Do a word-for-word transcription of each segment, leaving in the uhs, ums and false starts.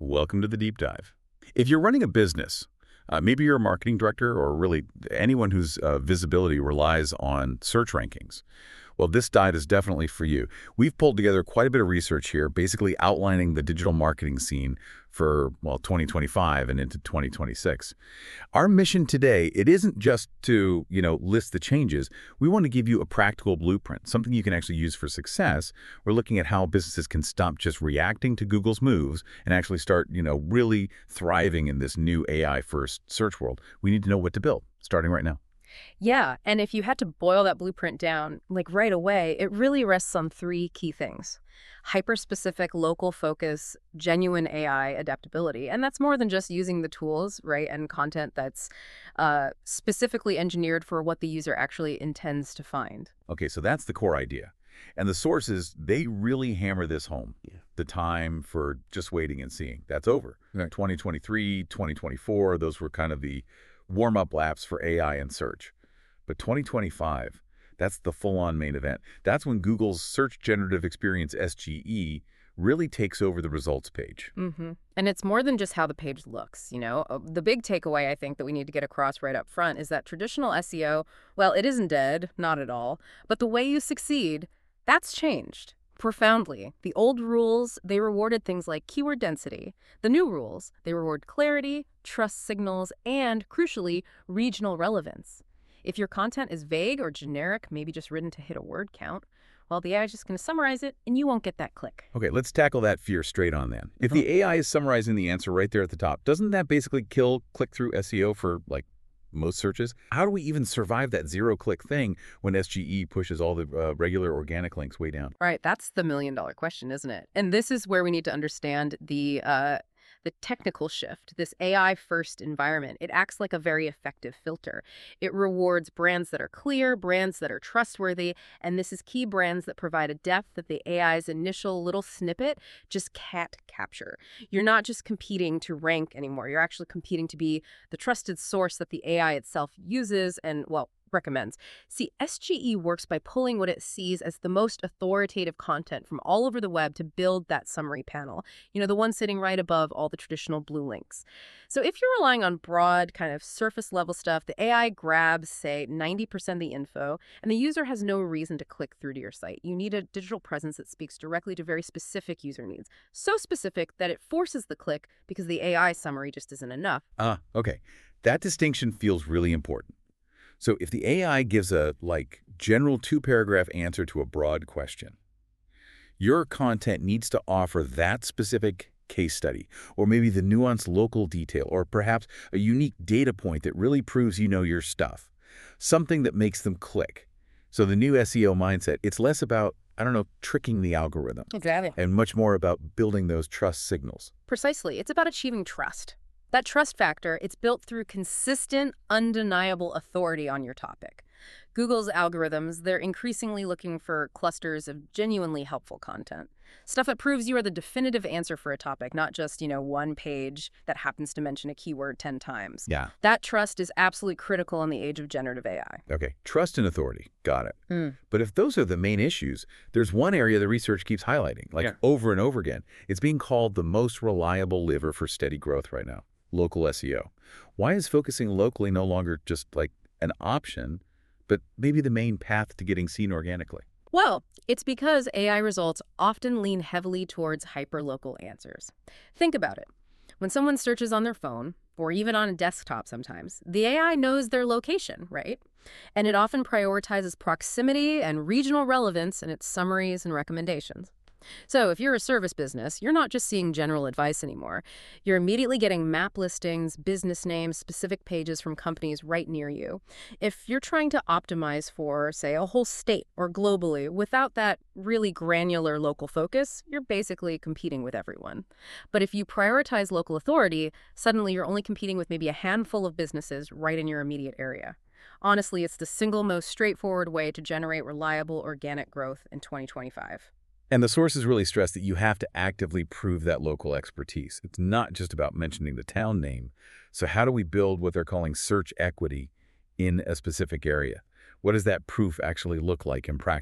Welcome to the deep dive. If you're running a business, uh, maybe you're a marketing director or really anyone whose uh, visibility relies on search rankings, well, this dive is definitely for you. We've pulled together quite a bit of research here, basically outlining the digital marketing scene for, well, twenty twenty-five and into twenty twenty-six. Our mission today, it isn't just to, you know, list the changes. We want to give you a practical blueprint, something you can actually use for success. We're looking at how businesses can stop just reacting to Google's moves and actually start, you know, really thriving in this new A I-first search world. We need to know what to build, starting right now. Yeah, and if you had to boil that blueprint down, like right away, it really rests on three key things. Hyper-specific local focus, genuine A I adaptability. And that's more than just using the tools, right, and content that's uh, specifically engineered for what the user actually intends to find. Okay, so that's the core idea. And the sources, they really hammer this home. Yeah. The time for just waiting and seeing, that's over. Right. twenty twenty-three, twenty twenty-four, those were kind of the warm-up laps for A I and search. But twenty twenty-five, that's the full-on main event. That's when Google's Search Generative Experience, S G E, really takes over the results page. Mm-hmm. And it's more than just how the page looks, you know? Uh, The big takeaway I think that we need to get across right up front is that traditional S E O, well, it isn't dead, not at all, but the way you succeed, that's changed. Profoundly. The old rules, they rewarded things like keyword density. The new rules, they reward clarity, trust signals, and, crucially, regional relevance. If your content is vague or generic, maybe just written to hit a word count, well, the A I is just going to summarize it, and you won't get that click. Okay, let's tackle that fear straight on then. If the A I is summarizing the answer right there at the top, doesn't that basically kill click-through S E O for, like, most searches? How do we even survive that zero-click thing when S G E pushes all the uh, regular organic links way down? Right, that's the million-dollar question, isn't it? And this is where we need to understand the uh, the technical shift, this A I-first environment. It acts like a very effective filter. It rewards brands that are clear, brands that are trustworthy, and this is key brands that provide a depth that the A I's initial little snippet just can't capture. You're not just competing to rank anymore. You're actually competing to be the trusted source that the A I itself uses and, well, recommends. See, S G E works by pulling what it sees as the most authoritative content from all over the web to build that summary panel, you know, the one sitting right above all the traditional blue links. So if you're relying on broad, kind of surface level stuff, the A I grabs, say, ninety percent of the info, and the user has no reason to click through to your site. You need a digital presence that speaks directly to very specific user needs. So specific that it forces the click because the A I summary just isn't enough. Ah, okay. That distinction feels really important. So if the A I gives a, like, general two-paragraph answer to a broad question, your content needs to offer that specific case study, or maybe the nuanced local detail, or perhaps a unique data point that really proves you know your stuff, something that makes them click. So the new S E O mindset, it's less about, I don't know, tricking the algorithm. Exactly. And much more about building those trust signals. Precisely. It's about achieving trust. That trust factor, it's built through consistent, undeniable authority on your topic. Google's algorithms, they're increasingly looking for clusters of genuinely helpful content. Stuff that proves you are the definitive answer for a topic, not just, you know, one page that happens to mention a keyword ten times. Yeah. That trust is absolutely critical in the age of generative A I. Okay, trust and authority. Got it. Mm. But if those are the main issues, there's one area the research keeps highlighting, like Yeah. over and over again. It's being called the most reliable lever for steady growth right now. Local S E O. Why is focusing locally no longer just like an option, but maybe the main path to getting seen organically? Well, it's because A I results often lean heavily towards hyperlocal answers. Think about it. When someone searches on their phone, or even on a desktop sometimes, the A I knows their location, right? And it often prioritizes proximity and regional relevance in its summaries and recommendations. So if you're a service business, you're not just seeing general advice anymore. You're immediately getting map listings, business names, specific pages from companies right near you. If you're trying to optimize for, say, a whole state or globally without that really granular local focus, you're basically competing with everyone. But if you prioritize local authority, suddenly you're only competing with maybe a handful of businesses right in your immediate area. Honestly, it's the single most straightforward way to generate reliable organic growth in twenty twenty-five. And the sources really stress that you have to actively prove that local expertise. It's not just about mentioning the town name. So how do we build what they're calling search equity in a specific area? What does that proof actually look like in practice?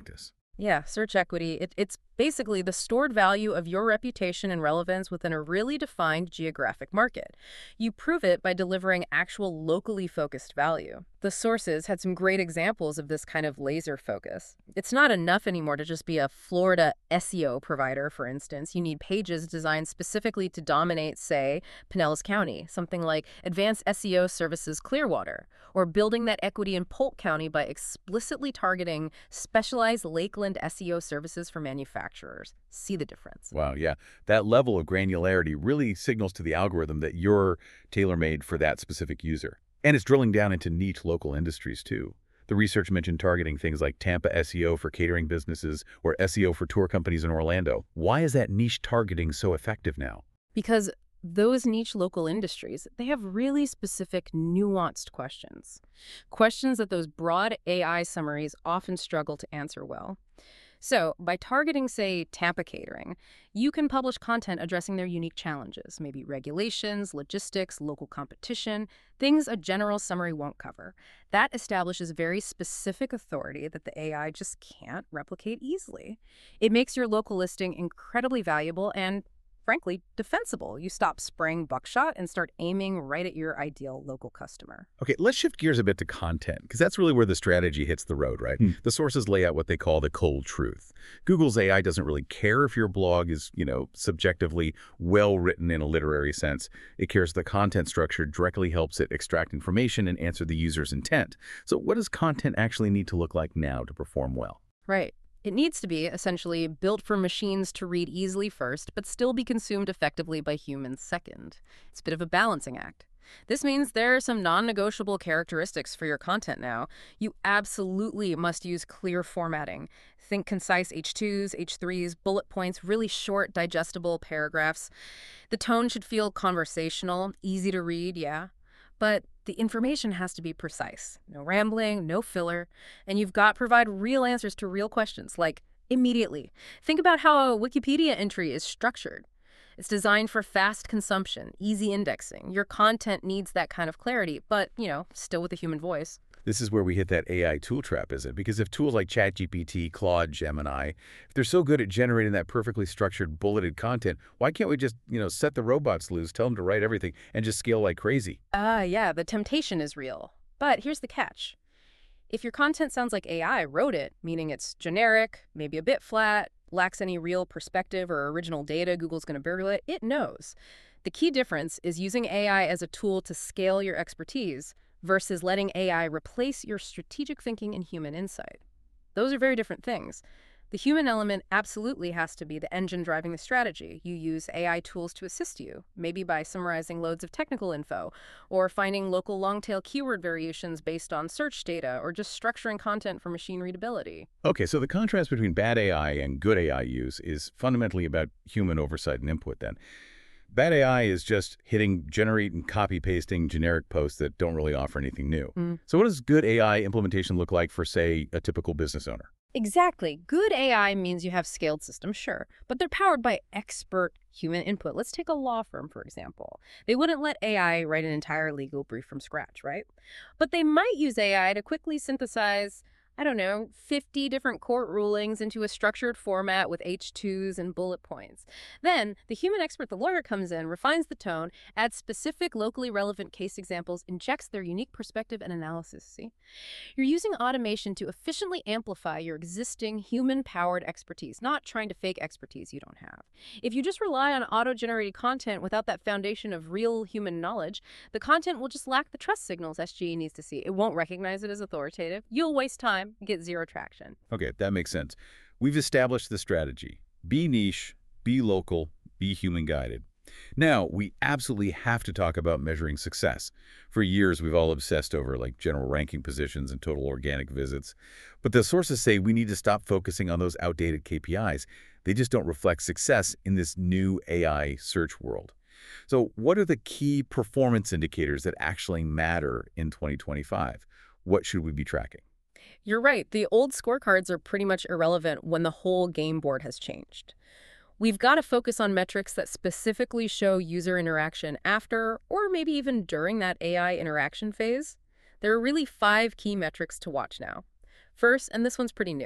Yeah, search equity. It, it's basically the stored value of your reputation and relevance within a really defined geographic market. You prove it by delivering actual locally focused value. The sources had some great examples of this kind of laser focus. It's not enough anymore to just be a Florida S E O provider, for instance. You need pages designed specifically to dominate, say, Pinellas County, something like Advanced S E O Services Clearwater, or building that equity in Polk County by explicitly targeting specialized Lakeland S E O services for manufacturers. See the difference. Wow, yeah. That level of granularity really signals to the algorithm that you're tailor-made for that specific user. And it's drilling down into niche local industries, too. The research mentioned targeting things like Tampa S E O for catering businesses or S E O for tour companies in Orlando. Why is that niche targeting so effective now? Because those niche local industries, they have really specific, nuanced questions. Questions that those broad A I summaries often struggle to answer well. So, by targeting, say, Tampa catering, you can publish content addressing their unique challenges, maybe regulations, logistics, local competition, things a general summary won't cover. That establishes very specific authority that the A I just can't replicate easily. It makes your local listing incredibly valuable and, frankly, defensible. You stop spraying buckshot and start aiming right at your ideal local customer. Okay, let's shift gears a bit to content, because that's really where the strategy hits the road, right? Hmm. The sources lay out what they call the cold truth. Google's A I doesn't really care if your blog is, you know, subjectively well-written in a literary sense. It cares the content structure directly helps it extract information and answer the user's intent. So what does content actually need to look like now to perform well? Right. It needs to be, essentially, built for machines to read easily first, but still be consumed effectively by humans second. It's a bit of a balancing act. This means there are some non-negotiable characteristics for your content now. You absolutely must use clear formatting. Think concise H twos, H threes, bullet points, really short, digestible paragraphs. The tone should feel conversational, easy to read, yeah. But the information has to be precise. No rambling, no filler, and you've got to provide real answers to real questions, like immediately. Think about how a Wikipedia entry is structured. It's designed for fast consumption, easy indexing. Your content needs that kind of clarity, but, you know, still with a human voice. This is where we hit that A I tool trap, isn't it? Because if tools like ChatGPT, Claude, Gemini, if they're so good at generating that perfectly structured, bulleted content, why can't we just, you know, set the robots loose, tell them to write everything, and just scale like crazy? Ah, uh, yeah, the temptation is real. But here's the catch. If your content sounds like A I wrote it, meaning it's generic, maybe a bit flat, lacks any real perspective or original data Google's going to bury it, it knows. The key difference is using A I as a tool to scale your expertise versus letting A I replace your strategic thinking and human insight. Those are very different things. The human element absolutely has to be the engine driving the strategy. You use A I tools to assist you, maybe by summarizing loads of technical info, or finding local long-tail keyword variations based on search data, or just structuring content for machine readability. Okay, so the contrast between bad A I and good A I use is fundamentally about human oversight and input then. Bad A I is just hitting generate and copy-pasting generic posts that don't really offer anything new. Mm. So what does good A I implementation look like for, say, a typical business owner? Exactly. Good A I means you have scaled systems, sure, but they're powered by expert human input. Let's take a law firm, for example. They wouldn't let A I write an entire legal brief from scratch, right? But they might use A I to quickly synthesize, I don't know, fifty different court rulings into a structured format with H twos and bullet points. Then, the human expert, the lawyer, comes in, refines the tone, adds specific locally relevant case examples, injects their unique perspective and analysis, see? You're using automation to efficiently amplify your existing human-powered expertise, not trying to fake expertise you don't have. If you just rely on auto-generated content without that foundation of real human knowledge, the content will just lack the trust signals S G E needs to see. It won't recognize it as authoritative. You'll waste time, get zero traction. Okay, that makes sense. We've established the strategy. Be niche, be local, be human-guided. Now, we absolutely have to talk about measuring success. For years, we've all obsessed over like general ranking positions and total organic visits. But the sources say we need to stop focusing on those outdated K P Is. They just don't reflect success in this new A I search world. So what are the key performance indicators that actually matter in twenty twenty-five? What should we be tracking? You're right. The old scorecards are pretty much irrelevant when the whole game board has changed. We've got to focus on metrics that specifically show user interaction after, or maybe even during that A I interaction phase. There are really five key metrics to watch now. First, and this one's pretty new,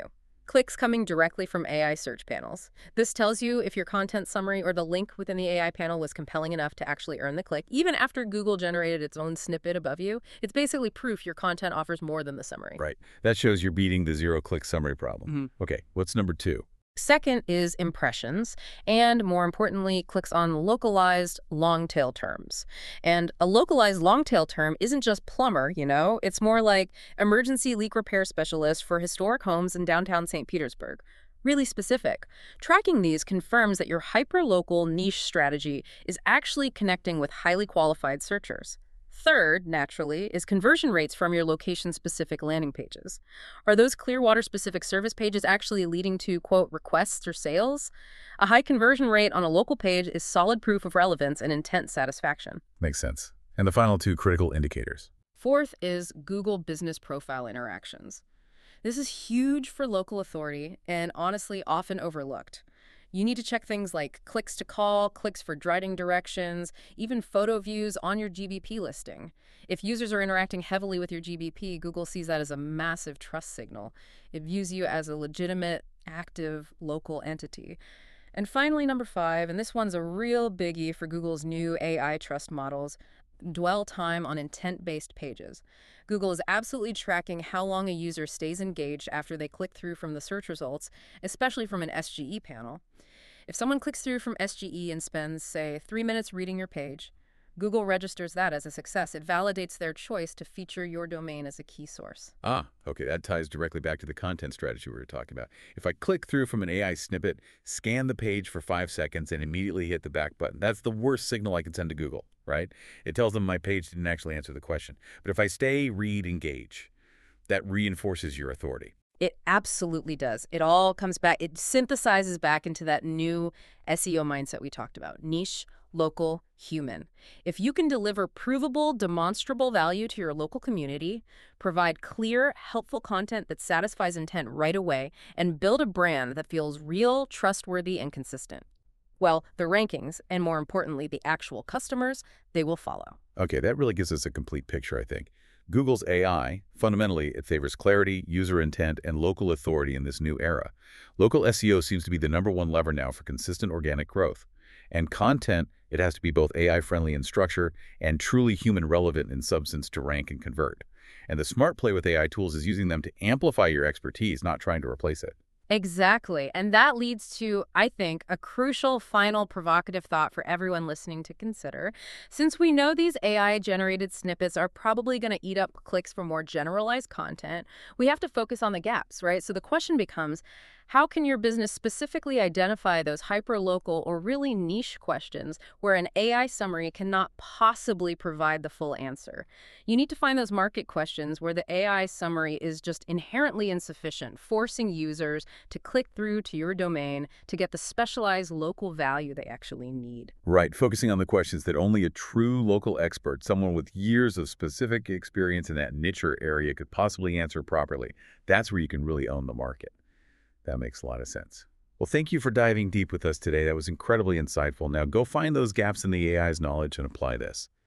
Clicks coming directly from A I search panels. This tells you if your content summary or the link within the A I panel was compelling enough to actually earn the click. Even after Google generated its own snippet above you, it's basically proof your content offers more than the summary. Right. That shows you're beating the zero-click summary problem. Mhm. Okay, what's number two? Second is impressions, and more importantly, clicks on localized long-tail terms. And a localized long-tail term isn't just plumber, you know? It's more like emergency leak repair specialist for historic homes in downtown Saint Petersburg. Really specific. Tracking these confirms that your hyper-local niche strategy is actually connecting with highly qualified searchers. Third, naturally, is conversion rates from your location-specific landing pages. Are those Clearwater-specific service pages actually leading to, quote, requests or sales? A high conversion rate on a local page is solid proof of relevance and intent satisfaction. Makes sense. And the final two critical indicators. Fourth is Google Business Profile interactions. This is huge for local authority and honestly often overlooked. You need to check things like clicks to call, clicks for driving directions, even photo views on your G B P listing. If users are interacting heavily with your G B P, Google sees that as a massive trust signal. It views you as a legitimate, active, local entity. And finally, number five, and this one's a real biggie for Google's new A I trust models, dwell time on intent-based pages. Google is absolutely tracking how long a user stays engaged after they click through from the search results, especially from an S G E panel. If someone clicks through from S G E and spends, say, three minutes reading your page, Google registers that as a success. It validates their choice to feature your domain as a key source. Ah, okay, that ties directly back to the content strategy we were talking about. If I click through from an A I snippet, scan the page for five seconds, and immediately hit the back button, that's the worst signal I can send to Google, right? It tells them my page didn't actually answer the question. But if I stay, read, engage, that reinforces your authority. It absolutely does. It all comes back. It synthesizes back into that new S E O mindset we talked about. Niche, local, human. If you can deliver provable, demonstrable value to your local community, provide clear, helpful content that satisfies intent right away, and build a brand that feels real, trustworthy, and consistent, well, the rankings, and more importantly, the actual customers, they will follow. Okay, that really gives us a complete picture, I think. Google's A I, fundamentally, it favors clarity, user intent, and local authority in this new era. Local S E O seems to be the number one lever now for consistent organic growth. And content, it has to be both A I-friendly in structure and truly human relevant in substance to rank and convert. And the smart play with A I tools is using them to amplify your expertise, not trying to replace it. Exactly. And that leads to, I think, a crucial final provocative thought for everyone listening to consider. Since we know these A I-generated snippets are probably going to eat up clicks for more generalized content, we have to focus on the gaps, right? So the question becomes, how can your business specifically identify those hyper-local or really niche questions where an A I summary cannot possibly provide the full answer? You need to find those market questions where the A I summary is just inherently insufficient, forcing users to click through to your domain to get the specialized local value they actually need. Right, focusing on the questions that only a true local expert, someone with years of specific experience in that niche or area, could possibly answer properly. That's where you can really own the market. That makes a lot of sense. Well, thank you for diving deep with us today. That was incredibly insightful. Now go find those gaps in the A I's knowledge and apply this.